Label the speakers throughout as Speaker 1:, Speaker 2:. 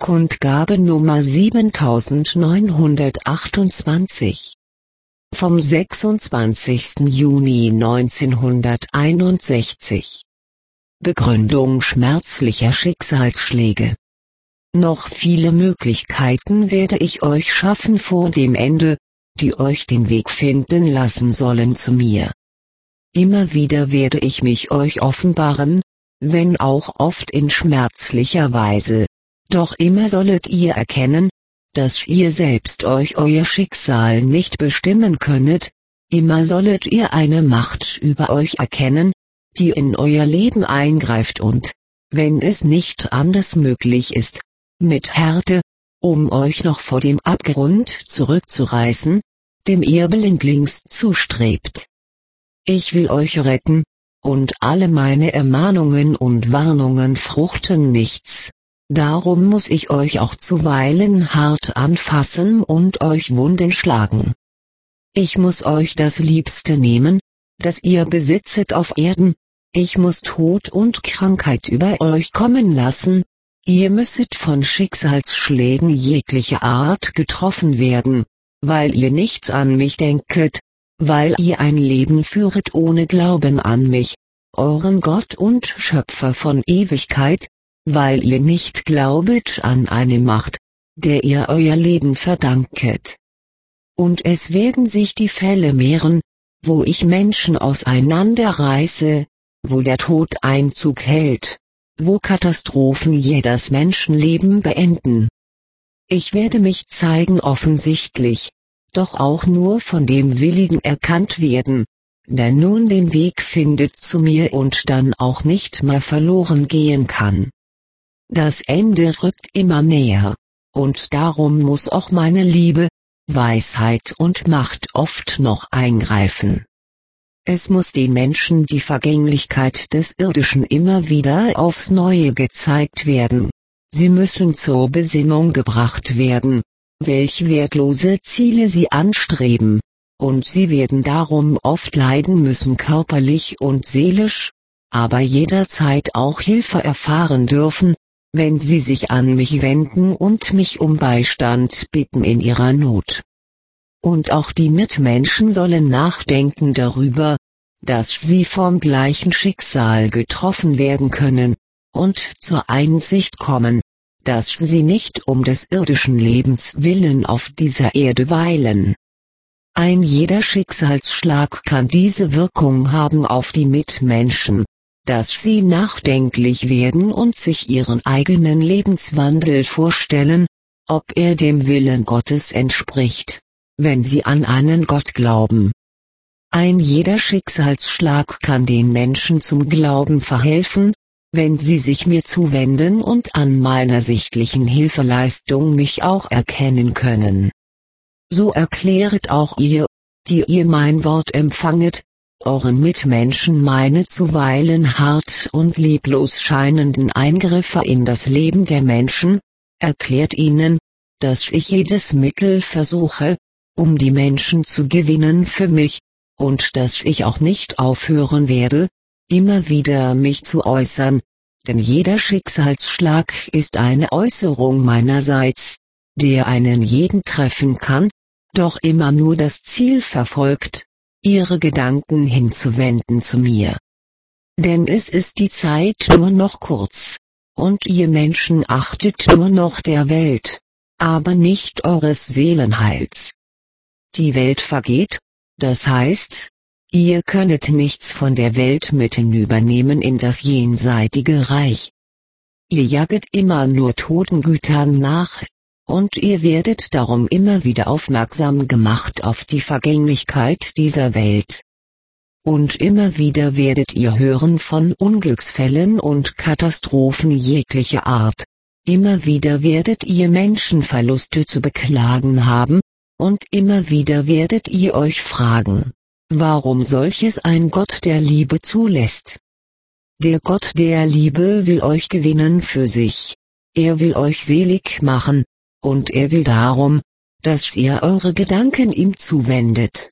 Speaker 1: Kundgabe Nummer 7928 vom 26. Juni 1961. Begründung schmerzlicher Schicksalsschläge. Noch viele Möglichkeiten werde ich euch schaffen vor dem Ende, die euch den Weg finden lassen sollen zu mir. Immer wieder werde ich mich euch offenbaren, wenn auch oft in schmerzlicher Weise. Doch immer sollet ihr erkennen, dass ihr selbst euch euer Schicksal nicht bestimmen könnet, immer sollet ihr eine Macht über euch erkennen, die in euer Leben eingreift und, wenn es nicht anders möglich ist, mit Härte, um euch noch vor dem Abgrund zurückzureißen, dem ihr blindlings zustrebt. Ich will euch retten, und alle meine Ermahnungen und Warnungen fruchten nichts. Darum muss ich euch auch zuweilen hart anfassen und euch Wunden schlagen. Ich muss euch das Liebste nehmen, das ihr besitzet auf Erden, ich muss Tod und Krankheit über euch kommen lassen, ihr müsset von Schicksalsschlägen jeglicher Art getroffen werden, weil ihr nicht an mich denket, weil ihr ein Leben führet ohne Glauben an mich, euren Gott und Schöpfer von Ewigkeit, weil ihr nicht glaubet an eine Macht, der ihr euer Leben verdanket. Und es werden sich die Fälle mehren, wo ich Menschen auseinanderreiße, wo der Tod Einzug hält, wo Katastrophen jedes Menschenleben beenden. Ich werde mich zeigen offensichtlich, doch auch nur von dem Willigen erkannt werden, der nun den Weg findet zu mir und dann auch nicht mehr verloren gehen kann. Das Ende rückt immer näher, und darum muss auch meine Liebe, Weisheit und Macht oft noch eingreifen. Es muss den Menschen die Vergänglichkeit des Irdischen immer wieder aufs Neue gezeigt werden. Sie müssen zur Besinnung gebracht werden, welch wertlose Ziele sie anstreben, und sie werden darum oft leiden müssen körperlich und seelisch, aber jederzeit auch Hilfe erfahren dürfen, wenn sie sich an mich wenden und mich um Beistand bitten in ihrer Not. Und auch die Mitmenschen sollen nachdenken darüber, dass sie vom gleichen Schicksal getroffen werden können, und zur Einsicht kommen, dass sie nicht um des irdischen Lebens willen auf dieser Erde weilen. Ein jeder Schicksalsschlag kann diese Wirkung haben auf die Mitmenschen, dass sie nachdenklich werden und sich ihren eigenen Lebenswandel vorstellen, ob er dem Willen Gottes entspricht, wenn sie an einen Gott glauben. Ein jeder Schicksalsschlag kann den Menschen zum Glauben verhelfen, wenn sie sich mir zuwenden und an meiner sichtlichen Hilfeleistung mich auch erkennen können. So erkläret auch ihr, die ihr mein Wort empfanget, euren Mitmenschen meine zuweilen hart und lieblos scheinenden Eingriffe in das Leben der Menschen, erklärt ihnen, dass ich jedes Mittel versuche, um die Menschen zu gewinnen für mich, und dass ich auch nicht aufhören werde, immer wieder mich zu äußern, denn jeder Schicksalsschlag ist eine Äußerung meinerseits, der einen jeden treffen kann, doch immer nur das Ziel verfolgt, ihre Gedanken hinzuwenden zu mir. Denn es ist die Zeit nur noch kurz, und ihr Menschen achtet nur noch der Welt, aber nicht eures Seelenheils. Die Welt vergeht, das heißt, ihr könnet nichts von der Welt mit hinübernehmen in das jenseitige Reich. Ihr jaget immer nur toten Gütern nach, und ihr werdet darum immer wieder aufmerksam gemacht auf die Vergänglichkeit dieser Welt. Und immer wieder werdet ihr hören von Unglücksfällen und Katastrophen jeglicher Art, immer wieder werdet ihr Menschenverluste zu beklagen haben, und immer wieder werdet ihr euch fragen, warum solches ein Gott der Liebe zulässt. Der Gott der Liebe will euch gewinnen für sich, er will euch selig machen, und er will darum, dass ihr eure Gedanken ihm zuwendet.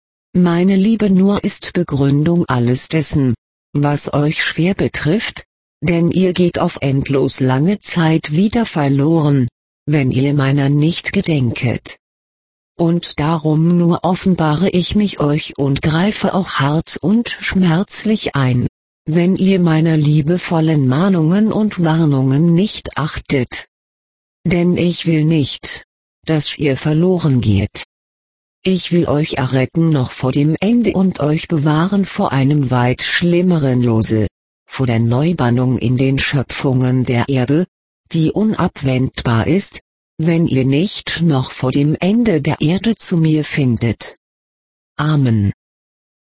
Speaker 1: Meine Liebe nur ist Begründung alles dessen, was euch schwer betrifft, Denn ihr geht auf endlos lange Zeit wieder verloren, wenn ihr meiner nicht gedenket. Und darum nur offenbare ich mich euch und greife auch hart und schmerzlich ein, wenn ihr meiner liebevollen Mahnungen und Warnungen nicht achtet. Denn ich will nicht, dass ihr verloren geht. Ich will euch erretten noch vor dem Ende und euch bewahren vor einem weit schlimmeren Lose, vor der Neubannung in den Schöpfungen der Erde, die unabwendbar ist, wenn ihr nicht noch vor dem Ende der Erde zu mir findet. Amen.